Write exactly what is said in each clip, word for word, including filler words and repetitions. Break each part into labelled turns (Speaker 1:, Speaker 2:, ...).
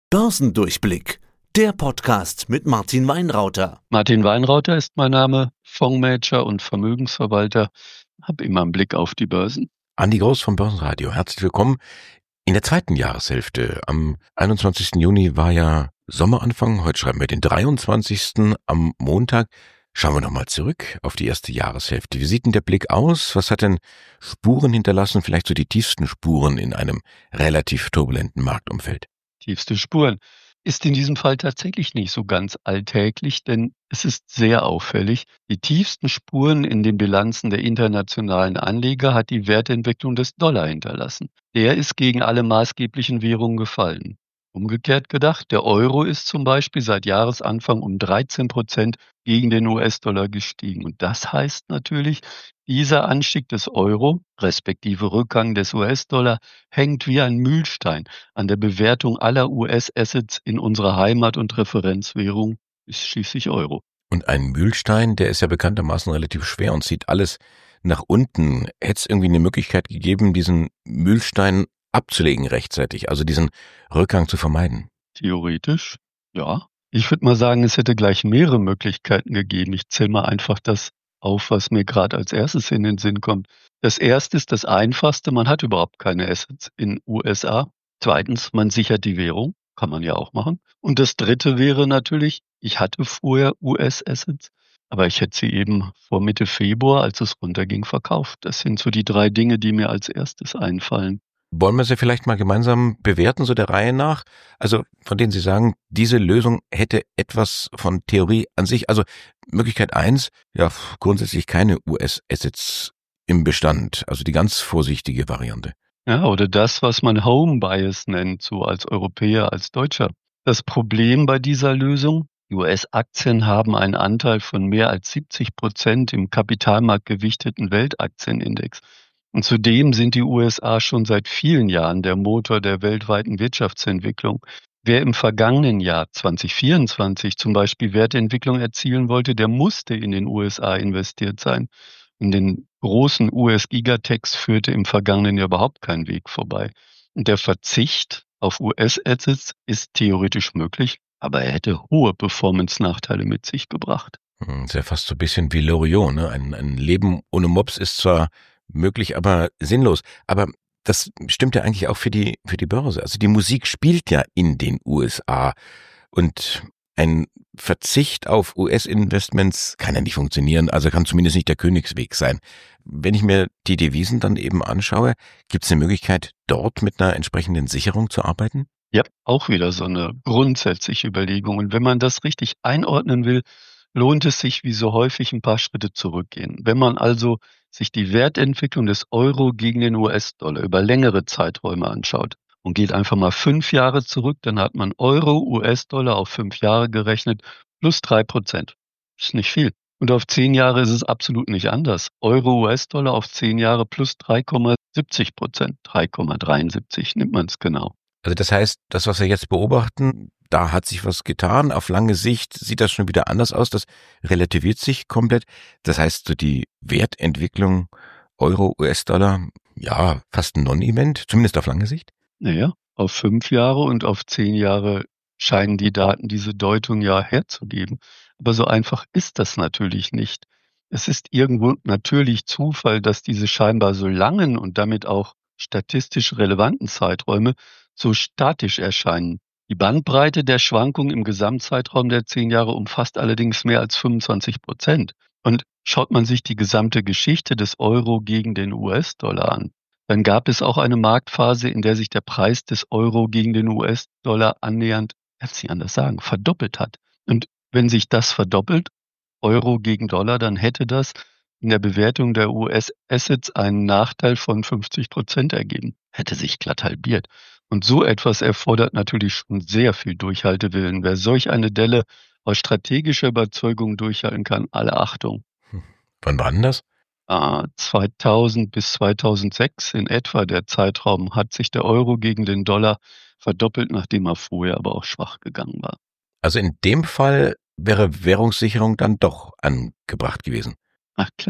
Speaker 1: Börsendurchblick, der Podcast mit Martin Weinrauter.
Speaker 2: Martin Weinrauter ist mein Name, Fondsmanager und Vermögensverwalter, habe immer einen Blick auf die Börsen.
Speaker 3: Andi Groß vom Börsenradio, herzlich willkommen. In der zweiten Jahreshälfte, am einundzwanzigsten Juni war ja Sommeranfang, heute schreiben wir den dreiundzwanzigsten am Montag. Schauen wir nochmal zurück auf die erste Jahreshälfte. Wie sieht denn der Blick aus? Was hat denn Spuren hinterlassen, vielleicht so die tiefsten Spuren in einem relativ turbulenten Marktumfeld?
Speaker 2: Tiefste Spuren ist in diesem Fall tatsächlich nicht so ganz alltäglich, denn es ist sehr auffällig. Die tiefsten Spuren in den Bilanzen der internationalen Anleger hat die Wertentwicklung des Dollar hinterlassen. Der ist gegen alle maßgeblichen Währungen gefallen. Umgekehrt gedacht, der Euro ist zum Beispiel seit Jahresanfang um dreizehn Prozent gegen den U S-Dollar gestiegen. Und das heißt natürlich, dieser Anstieg des Euro, respektive Rückgang des U S-Dollar, hängt wie ein Mühlstein an der Bewertung aller U S-Assets in unserer Heimat- und Referenzwährung, ist schließlich Euro.
Speaker 3: Und ein Mühlstein, der ist ja bekanntermaßen relativ schwer und zieht alles nach unten. Hätte es irgendwie eine Möglichkeit gegeben, diesen Mühlstein abzulegen rechtzeitig, also diesen Rückgang zu vermeiden?
Speaker 2: Theoretisch, ja. Ich würde mal sagen, es hätte gleich mehrere Möglichkeiten gegeben. Ich zähle mal einfach das auf, was mir gerade als erstes in den Sinn kommt. Das erste ist das einfachste, man hat überhaupt keine Assets in U S A. Zweitens, man sichert die Währung, kann man ja auch machen. Und das dritte wäre natürlich, ich hatte vorher U S-Assets, aber ich hätte sie eben vor Mitte Februar, als es runterging, verkauft. Das sind so die drei Dinge, die mir als erstes einfallen.
Speaker 3: Wollen wir sie vielleicht mal gemeinsam bewerten, so der Reihe nach? Also von denen Sie sagen, diese Lösung hätte etwas von Theorie an sich. Also Möglichkeit eins, ja grundsätzlich keine U S-Assets im Bestand, also die ganz vorsichtige Variante.
Speaker 2: Ja, oder das, was man Home Bias nennt, so als Europäer, als Deutscher. Das Problem bei dieser Lösung, die U S-Aktien haben einen Anteil von mehr als siebzig Prozent im kapitalmarktgewichteten Weltaktienindex. Und zudem sind die U S A schon seit vielen Jahren der Motor der weltweiten Wirtschaftsentwicklung. Wer im vergangenen Jahr zwanzig vierundzwanzig zum Beispiel Wertentwicklung erzielen wollte, der musste in den U S A investiert sein. In den großen U S-Gigatechs führte im vergangenen Jahr überhaupt kein Weg vorbei. Und der Verzicht auf U S-Assets ist theoretisch möglich, aber er hätte hohe Performance-Nachteile mit sich gebracht.
Speaker 3: Das ist ja fast so ein bisschen wie Loriot, ne? Ein, ein Leben ohne Mops ist zwar möglich, aber sinnlos. Aber das stimmt ja eigentlich auch für die, für die Börse. Also die Musik spielt ja in den U S A und ein Verzicht auf U S-Investments kann ja nicht funktionieren, also kann zumindest nicht der Königsweg sein. Wenn ich mir die Devisen dann eben anschaue, gibt es eine Möglichkeit, dort mit einer entsprechenden Sicherung zu arbeiten?
Speaker 2: Ja, auch wieder so eine grundsätzliche Überlegung. Und wenn man das richtig einordnen will, lohnt es sich wie so häufig ein paar Schritte zurückgehen. Wenn man also sich die Wertentwicklung des Euro gegen den U S-Dollar über längere Zeiträume anschaut und geht einfach mal fünf Jahre zurück, dann hat man Euro, U S-Dollar auf fünf Jahre gerechnet plus drei Prozent. Ist nicht viel. Und auf zehn Jahre ist es absolut nicht anders. Euro, U S-Dollar auf zehn Jahre plus drei Komma siebzig Prozent. drei Komma dreiundsiebzig nimmt man es genau.
Speaker 3: Also das heißt, das, was wir jetzt beobachten, da hat sich was getan. Auf lange Sicht sieht das schon wieder anders aus. Das relativiert sich komplett. Das heißt, so die Wertentwicklung Euro, U S-Dollar, ja, fast ein Non-Event, zumindest auf lange Sicht.
Speaker 2: Naja, auf fünf Jahre und auf zehn Jahre scheinen die Daten diese Deutung ja herzugeben. Aber so einfach ist das natürlich nicht. Es ist irgendwo natürlich Zufall, dass diese scheinbar so langen und damit auch statistisch relevanten Zeiträume so statisch erscheinen. Die Bandbreite der Schwankungen im Gesamtzeitraum der zehn Jahre umfasst allerdings mehr als fünfundzwanzig Prozent. Und schaut man sich die gesamte Geschichte des Euro gegen den U S-Dollar an, dann gab es auch eine Marktphase, in der sich der Preis des Euro gegen den U S-Dollar annähernd, kann ich nicht anders sagen, verdoppelt hat. Und wenn sich das verdoppelt, Euro gegen Dollar, dann hätte das in der Bewertung der U S-Assets einen Nachteil von fünfzig Prozent ergeben. Hätte sich glatt halbiert. Und so etwas erfordert natürlich schon sehr viel Durchhaltewillen. Wer solch eine Delle aus strategischer Überzeugung durchhalten kann, alle Achtung.
Speaker 3: Hm. Wann war denn das?
Speaker 2: Ah, zweitausend bis zweitausendsechs in etwa der Zeitraum hat sich der Euro gegen den Dollar verdoppelt, nachdem er vorher aber auch schwach gegangen war.
Speaker 3: Also in dem Fall wäre Währungssicherung dann doch angebracht gewesen.
Speaker 2: Ach klar.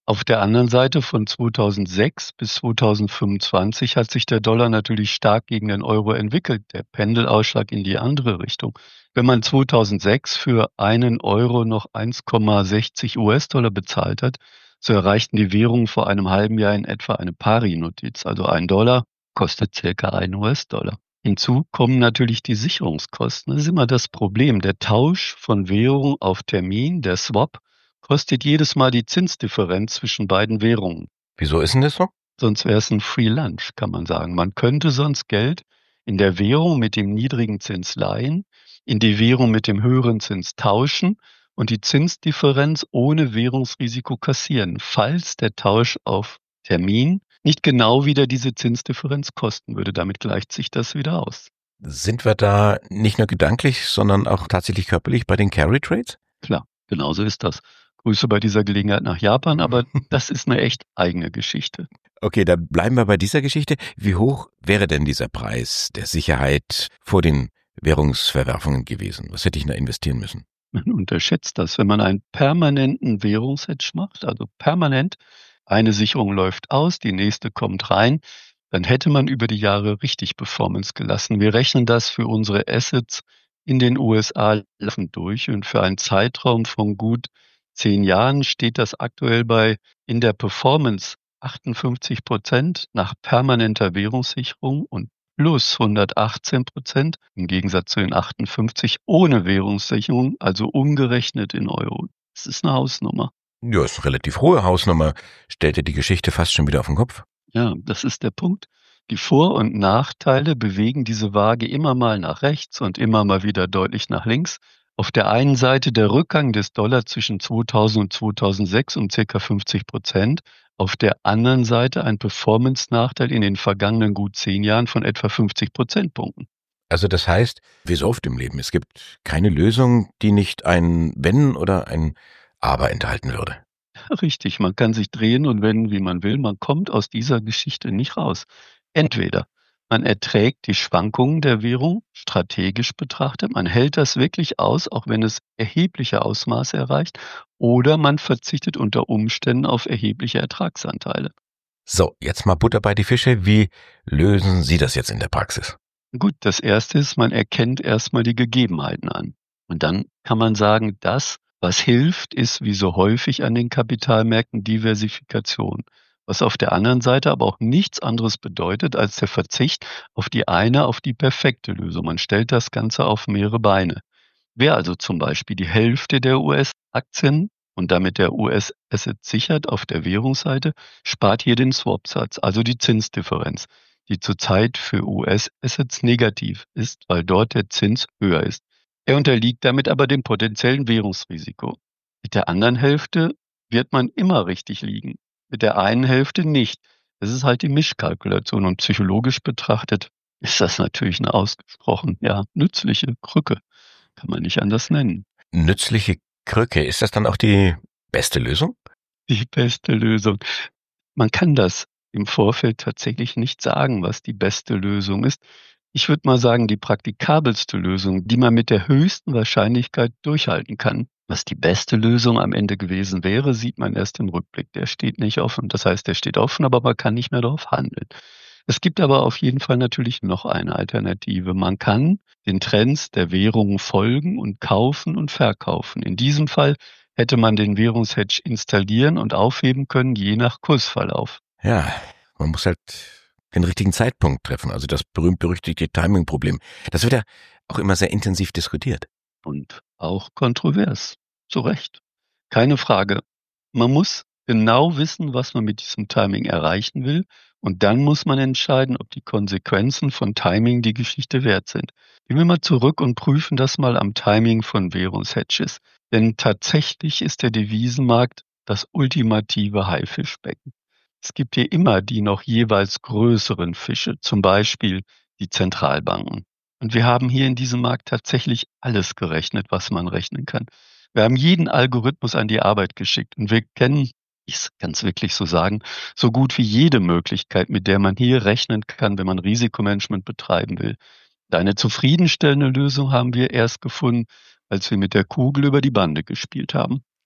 Speaker 2: Auf der anderen Seite von zweitausendsechs bis zweitausendfünfundzwanzig hat sich der Dollar natürlich stark gegen den Euro entwickelt, der Pendelausschlag in die andere Richtung. Wenn man zweitausendsechs für einen Euro noch eins Komma sechzig US-Dollar bezahlt hat, so erreichten die Währungen vor einem halben Jahr in etwa eine Pari-Notiz, also ein Dollar kostet circa ein US-Dollar. Hinzu kommen natürlich die Sicherungskosten. Das ist immer das Problem. Der Tausch von Währung auf Termin, der Swap, kostet jedes Mal die Zinsdifferenz zwischen beiden Währungen.
Speaker 3: Wieso ist denn das so?
Speaker 2: Sonst wäre es ein Free Lunch, kann man sagen. Man könnte sonst Geld in der Währung mit dem niedrigen Zins leihen, in die Währung mit dem höheren Zins tauschen und die Zinsdifferenz ohne Währungsrisiko kassieren, falls der Tausch auf Termin nicht genau wieder diese Zinsdifferenz kosten würde. Damit gleicht sich das wieder aus.
Speaker 3: Sind wir da nicht nur gedanklich, sondern auch tatsächlich körperlich bei den Carry Trades?
Speaker 2: Klar, genauso ist das. Grüße bei dieser Gelegenheit nach Japan, aber das ist eine echt eigene Geschichte.
Speaker 3: Okay, da bleiben wir bei dieser Geschichte. Wie hoch wäre denn dieser Preis der Sicherheit vor den Währungsverwerfungen gewesen? Was hätte ich da investieren müssen?
Speaker 2: Man unterschätzt das, wenn man einen permanenten Währungshedge macht, also permanent, eine Sicherung läuft aus, die nächste kommt rein, dann hätte man über die Jahre richtig Performance gelassen. Wir rechnen das für unsere Assets in den U S A laufend durch und für einen Zeitraum von gut zehn Jahren steht das aktuell bei in der Performance achtundfünfzig Prozent nach permanenter Währungssicherung und plus hundertachtzehn Prozent im Gegensatz zu den achtundfünfzig ohne Währungssicherung, also umgerechnet in Euro. Das ist eine Hausnummer.
Speaker 3: Ja, ist eine relativ hohe Hausnummer. Stellt ja die Geschichte fast schon wieder auf den Kopf.
Speaker 2: Ja, das ist der Punkt. Die Vor- und Nachteile bewegen diese Waage immer mal nach rechts und immer mal wieder deutlich nach links. Auf der einen Seite der Rückgang des Dollar zwischen zweitausend und zweitausendsechs um ca. fünfzig Prozent. Auf der anderen Seite ein Performance-Nachteil in den vergangenen gut zehn Jahren von etwa fünfzig Prozentpunkten.
Speaker 3: Also das heißt, wie so oft im Leben, es gibt keine Lösung, die nicht ein Wenn oder ein Aber enthalten würde.
Speaker 2: Richtig, man kann sich drehen und wenden, wie man will. Man kommt aus dieser Geschichte nicht raus. Entweder man erträgt die Schwankungen der Währung strategisch betrachtet, man hält das wirklich aus, auch wenn es erhebliche Ausmaße erreicht, oder man verzichtet unter Umständen auf erhebliche Ertragsanteile.
Speaker 3: So, jetzt mal Butter bei die Fische. Wie lösen Sie das jetzt in der Praxis?
Speaker 2: Gut, das Erste ist, man erkennt erstmal die Gegebenheiten an. Und dann kann man sagen, das, was hilft, ist wie so häufig an den Kapitalmärkten Diversifikation. Was auf der anderen Seite aber auch nichts anderes bedeutet als der Verzicht auf die eine, auf die perfekte Lösung. Man stellt das Ganze auf mehrere Beine. Wer also zum Beispiel die Hälfte der U S-Aktien und damit der U S-Asset sichert auf der Währungsseite, spart hier den Swap-Satz, also die Zinsdifferenz, die zurzeit für U S-Assets negativ ist, weil dort der Zins höher ist. Er unterliegt damit aber dem potenziellen Währungsrisiko. Mit der anderen Hälfte wird man immer richtig liegen, mit der einen Hälfte nicht. Das ist halt die Mischkalkulation und psychologisch betrachtet ist das natürlich eine ausgesprochen, ja, nützliche Krücke. Kann man nicht anders nennen.
Speaker 3: Nützliche Krücke, ist das dann auch die beste Lösung?
Speaker 2: Die beste Lösung. Man kann das im Vorfeld tatsächlich nicht sagen, was die beste Lösung ist. Ich würde mal sagen, die praktikabelste Lösung, die man mit der höchsten Wahrscheinlichkeit durchhalten kann. Was die beste Lösung am Ende gewesen wäre, sieht man erst im Rückblick. Der steht nicht offen. Das heißt, der steht offen, aber man kann nicht mehr darauf handeln. Es gibt aber auf jeden Fall natürlich noch eine Alternative. Man kann den Trends der Währungen folgen und kaufen und verkaufen. In diesem Fall hätte man den Währungshedge installieren und aufheben können, je nach Kursverlauf.
Speaker 3: Ja, man muss halt den richtigen Zeitpunkt treffen, also das berühmt-berüchtigte Timing-Problem. Das wird ja auch immer sehr intensiv diskutiert.
Speaker 2: Und auch kontrovers. Zu Recht. Keine Frage. Man muss genau wissen, was man mit diesem Timing erreichen will. Und dann muss man entscheiden, ob die Konsequenzen von Timing die Geschichte wert sind. Gehen wir mal zurück und prüfen das mal am Timing von Währungshedges. Denn tatsächlich ist der Devisenmarkt das ultimative Haifischbecken. Es gibt hier immer die noch jeweils größeren Fische, zum Beispiel die Zentralbanken. Und wir haben hier in diesem Markt tatsächlich alles gerechnet, was man rechnen kann. Wir haben jeden Algorithmus an die Arbeit geschickt und wir kennen, ich kann es wirklich so sagen, so gut wie jede Möglichkeit, mit der man hier rechnen kann, wenn man Risikomanagement betreiben will. Eine zufriedenstellende Lösung haben wir erst gefunden, als wir mit der Kugel über die Bande gespielt haben.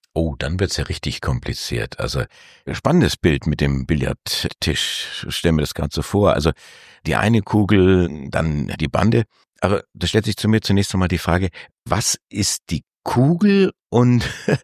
Speaker 3: Oh, dann wird's ja richtig kompliziert. Also spannendes Bild mit dem Billardtisch. Ich stell mir das gerade so vor. Also die eine Kugel, dann die Bande. Aber da stellt sich zu mir zunächst einmal die Frage, was ist die Kugel und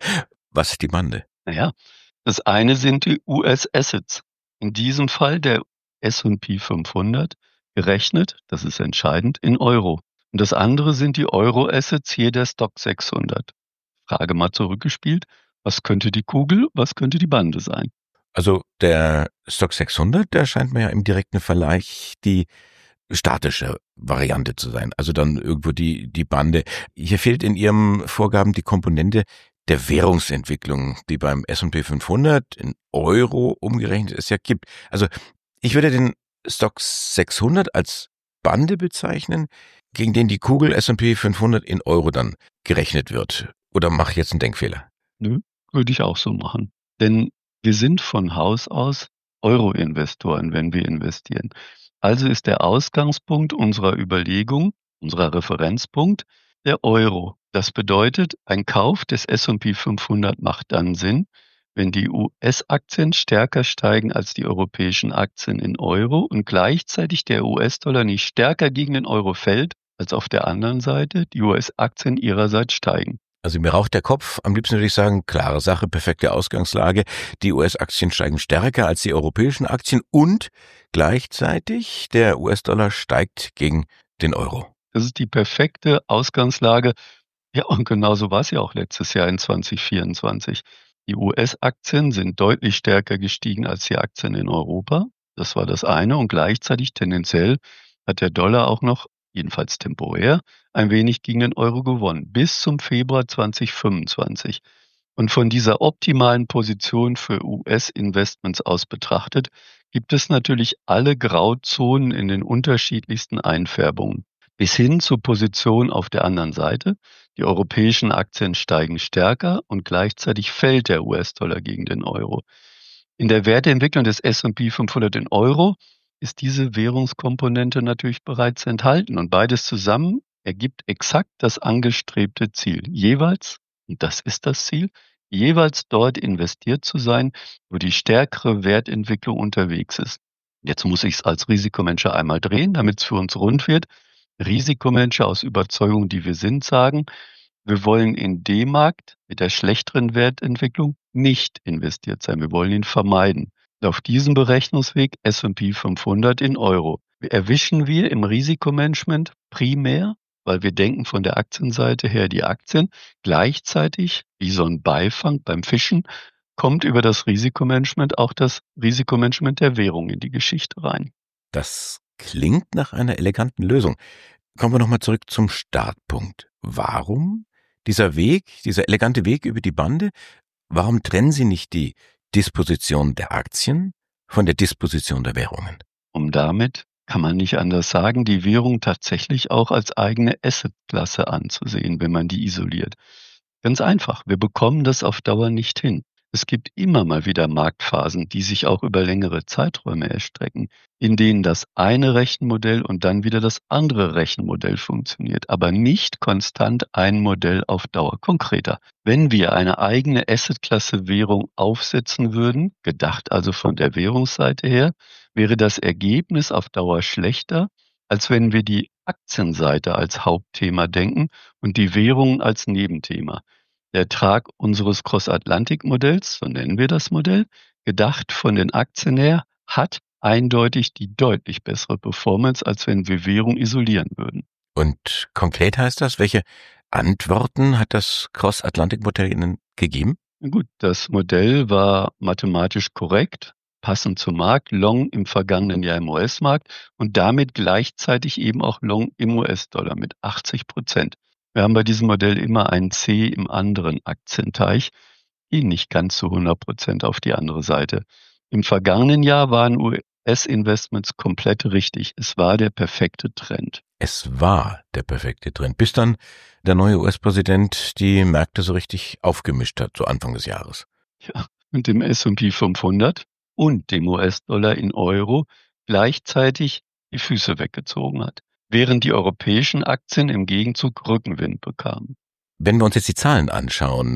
Speaker 3: was ist die Bande?
Speaker 2: Naja, das eine sind die U S-Assets. In diesem Fall der S und P fünfhundert, gerechnet, das ist entscheidend, in Euro. Und das andere sind die Euro-Assets, hier der Stoxx sechshundert. Frage mal zurückgespielt, was könnte die Kugel, was könnte die Bande sein?
Speaker 3: Also der Stoxx sechshundert, der scheint mir ja im direkten Vergleich die statische Variante zu sein. Also dann irgendwo die, die Bande. Hier fehlt in Ihrem Vorgaben die Komponente der Währungsentwicklung, die beim S und P fünfhundert in Euro umgerechnet es ja gibt. Also ich würde den Stoxx sechshundert als Bande bezeichnen, gegen den die Kugel S und P fünfhundert in Euro dann gerechnet wird. Oder mache ich jetzt einen Denkfehler?
Speaker 2: Nö, würde ich auch so machen. Denn wir sind von Haus aus Euro-Investoren, wenn wir investieren. Also ist der Ausgangspunkt unserer Überlegung, unserer Referenzpunkt, der Euro. Das bedeutet, ein Kauf des S und P fünfhundert macht dann Sinn, wenn die U S-Aktien stärker steigen als die europäischen Aktien in Euro und gleichzeitig der U S-Dollar nicht stärker gegen den Euro fällt, als auf der anderen Seite die U S-Aktien ihrerseits steigen.
Speaker 3: Also mir raucht der Kopf. Am liebsten würde ich sagen, klare Sache, perfekte Ausgangslage. Die U S-Aktien steigen stärker als die europäischen Aktien und gleichzeitig der U S-Dollar steigt gegen den Euro.
Speaker 2: Das ist die perfekte Ausgangslage. Ja, und genauso war es ja auch letztes Jahr in zwanzig vierundzwanzig. Die U S-Aktien sind deutlich stärker gestiegen als die Aktien in Europa. Das war das eine. Und gleichzeitig tendenziell hat der Dollar auch noch, jedenfalls temporär, ein wenig gegen den Euro gewonnen, bis zum Februar zwanzig fünfundzwanzig. Und von dieser optimalen Position für U S-Investments aus betrachtet, gibt es natürlich alle Grauzonen in den unterschiedlichsten Einfärbungen. Bis hin zur Position auf der anderen Seite. Die europäischen Aktien steigen stärker und gleichzeitig fällt der U S-Dollar gegen den Euro. In der Werteentwicklung des S und P fünfhundert in Euro ist diese Währungskomponente natürlich bereits enthalten und beides zusammen ergibt exakt das angestrebte Ziel. Jeweils, und das ist das Ziel, jeweils dort investiert zu sein, wo die stärkere Wertentwicklung unterwegs ist. Jetzt muss ich es als Risikomanager einmal drehen, damit es für uns rund wird. Risikomanager aus Überzeugung, die wir sind, sagen, wir wollen in dem Markt mit der schlechteren Wertentwicklung nicht investiert sein. Wir wollen ihn vermeiden. Auf diesem Berechnungsweg S und P fünfhundert in Euro. Erwischen wir im Risikomanagement primär, weil wir denken von der Aktienseite her die Aktien, gleichzeitig, wie so ein Beifang beim Fischen, kommt über das Risikomanagement auch das Risikomanagement der Währung in die Geschichte rein.
Speaker 3: Das klingt nach einer eleganten Lösung. Kommen wir nochmal zurück zum Startpunkt. Warum dieser Weg, dieser elegante Weg über die Bande? Warum trennen Sie nicht die Disposition der Aktien von der Disposition der Währungen?
Speaker 2: Um damit, kann man nicht anders sagen, die Währung tatsächlich auch als eigene Assetklasse anzusehen, wenn man die isoliert. Ganz einfach, wir bekommen das auf Dauer nicht hin. Es gibt immer mal wieder Marktphasen, die sich auch über längere Zeiträume erstrecken, in denen das eine Rechenmodell und dann wieder das andere Rechenmodell funktioniert, aber nicht konstant ein Modell auf Dauer. Konkreter, wenn wir eine eigene Assetklasse Währung aufsetzen würden, gedacht also von der Währungsseite her, wäre das Ergebnis auf Dauer schlechter, als wenn wir die Aktienseite als Hauptthema denken und die Währung als Nebenthema. Der Ertrag unseres Cross-Atlantic-Modells, so nennen wir das Modell, gedacht von den Aktien her, hat eindeutig die deutlich bessere Performance, als wenn wir Währung isolieren würden.
Speaker 3: Und konkret heißt das, welche Antworten hat das Cross-Atlantic-Modell Ihnen gegeben?
Speaker 2: Gut, das Modell war mathematisch korrekt, passend zum Markt, Long im vergangenen Jahr im U S-Markt und damit gleichzeitig eben auch Long im U S-Dollar mit achtzig Prozent. Wir haben bei diesem Modell immer ein C im anderen Aktienteich, ihn nicht ganz zu hundert Prozent auf die andere Seite. Im vergangenen Jahr waren U S-Investments komplett richtig. Es war der perfekte Trend.
Speaker 3: Es war der perfekte Trend, bis dann der neue U S-Präsident die Märkte so richtig aufgemischt hat, zu Anfang des Jahres.
Speaker 2: Ja, und dem S und P fünfhundert und dem U S-Dollar in Euro gleichzeitig die Füße weggezogen hat, während die europäischen Aktien im Gegenzug Rückenwind bekamen.
Speaker 3: Wenn wir uns jetzt die Zahlen anschauen,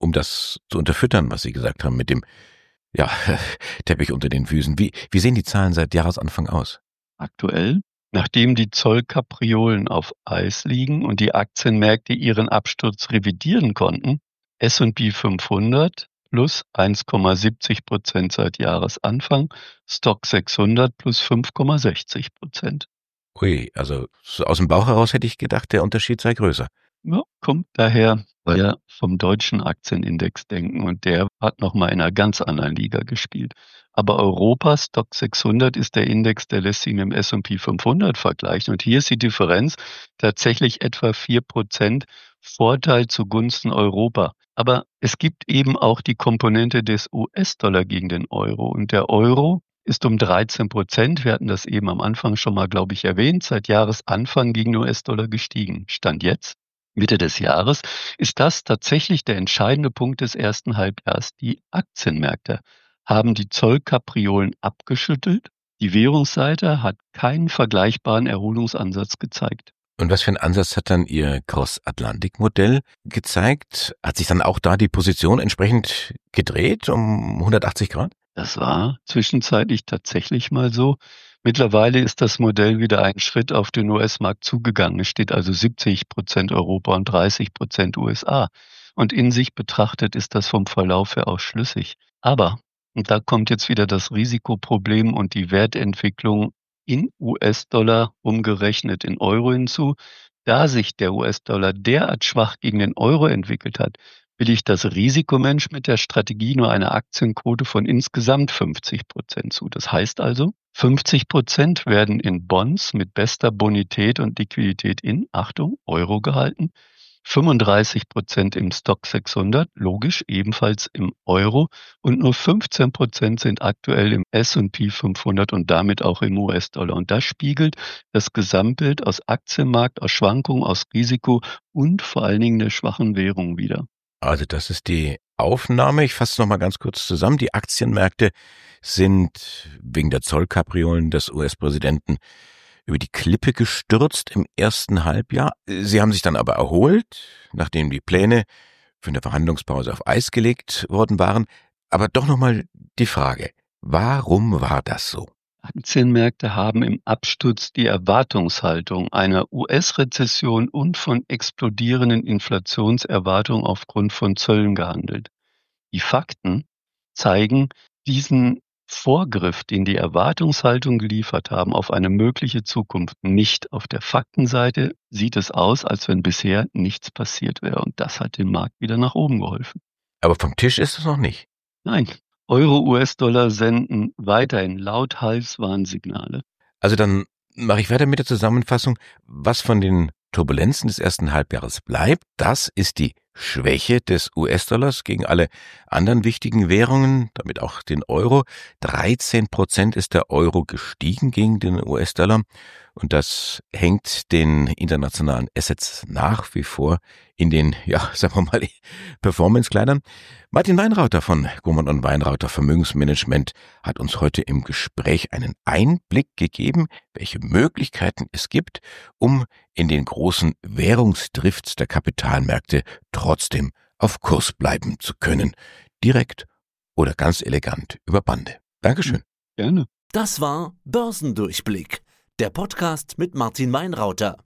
Speaker 3: um das zu unterfüttern, was Sie gesagt haben mit dem ja, Teppich unter den Füßen. Wie, wie sehen die Zahlen seit Jahresanfang aus?
Speaker 2: Aktuell, nachdem die Zollkapriolen auf Eis liegen und die Aktienmärkte ihren Absturz revidieren konnten, S und P fünfhundert plus eins Komma siebzig Prozent seit Jahresanfang, Stock sechshundert plus fünf Komma sechzig Prozent.
Speaker 3: Ui, also so aus dem Bauch heraus hätte ich gedacht, der Unterschied sei größer.
Speaker 2: Ja, kommt daher, weil wir vom deutschen Aktienindex denken und der hat nochmal in einer ganz anderen Liga gespielt. Aber Europas Stock sechshundert ist der Index, der lässt sich mit dem S und P fünfhundert vergleichen. Und hier ist die Differenz tatsächlich etwa vier Prozent Vorteil zugunsten Europa. Aber es gibt eben auch die Komponente des U S-Dollar gegen den Euro. Und der Euro ist um dreizehn Prozent, wir hatten das eben am Anfang schon mal, glaube ich, erwähnt, seit Jahresanfang gegen U S-Dollar gestiegen. Stand jetzt, Mitte des Jahres, ist das tatsächlich der entscheidende Punkt des ersten Halbjahres. Die Aktienmärkte haben die Zollkapriolen abgeschüttelt. Die Währungsseite hat keinen vergleichbaren Erholungsansatz gezeigt.
Speaker 3: Und was für einen Ansatz hat dann Ihr Cross-Atlantic-Modell gezeigt? Hat sich dann auch da die Position entsprechend gedreht um hundertachtzig Grad?
Speaker 2: Das war zwischenzeitlich tatsächlich mal so. Mittlerweile ist das Modell wieder einen Schritt auf den U S-Markt zugegangen. Es steht also siebzig Prozent Europa und dreißig Prozent U S A. Und in sich betrachtet ist das vom Verlauf her auch schlüssig. Aber, und da kommt jetzt wieder das Risikoproblem und die Wertentwicklung in U S-Dollar umgerechnet in Euro hinzu. Da sich der U S-Dollar derart schwach gegen den Euro entwickelt hat, will ich das Risikomensch mit der Strategie nur eine Aktienquote von insgesamt fünfzig Prozent zu. Das heißt also, fünfzig Prozent werden in Bonds mit bester Bonität und Liquidität in, Achtung, Euro gehalten, fünfunddreißig Prozent im Stock sechshundert, logisch ebenfalls im Euro und nur fünfzehn Prozent sind aktuell im S und P fünfhundert und damit auch im U S-Dollar. Und das spiegelt das Gesamtbild aus Aktienmarkt, aus Schwankungen, aus Risiko und vor allen Dingen der schwachen Währung wider.
Speaker 3: Also das ist die Aufnahme. Ich fasse es nochmal ganz kurz zusammen. Die Aktienmärkte sind wegen der Zollkapriolen des U S-Präsidenten über die Klippe gestürzt im ersten Halbjahr. Sie haben sich dann aber erholt, nachdem die Pläne für eine Verhandlungspause auf Eis gelegt worden waren. Aber doch nochmal die Frage, warum war das so?
Speaker 2: Aktienmärkte haben im Absturz die Erwartungshaltung einer U S-Rezession und von explodierenden Inflationserwartungen aufgrund von Zöllen gehandelt. Die Fakten zeigen diesen Vorgriff, den die Erwartungshaltung geliefert haben, auf eine mögliche Zukunft nicht. Auf der Faktenseite sieht es aus, als wenn bisher nichts passiert wäre. Und das hat den Markt wieder nach oben geholfen.
Speaker 3: Aber vom Tisch ist es noch nicht.
Speaker 2: Nein, Euro-U S-Dollar senden weiterhin lauthals Warnsignale.
Speaker 3: Also dann mache ich weiter mit der Zusammenfassung. Was von den Turbulenzen des ersten Halbjahres bleibt, das ist die Schwäche des U S-Dollars gegen alle anderen wichtigen Währungen, damit auch den Euro. dreizehn Prozent ist der Euro gestiegen gegen den U S-Dollar und das hängt den internationalen Assets nach wie vor in den, ja, sagen wir mal, Performance-Kleidern. Martin Weinrauter von Gohmann und Weinrauter Vermögensmanagement hat uns heute im Gespräch einen Einblick gegeben, welche Möglichkeiten es gibt, um in den großen Währungsdrifts der Kapitalmärkte trotzdem auf Kurs bleiben zu können. Direkt oder ganz elegant über Bande. Dankeschön.
Speaker 2: Gerne.
Speaker 1: Das war Börsendurchblick, der Podcast mit Martin Weinrauter.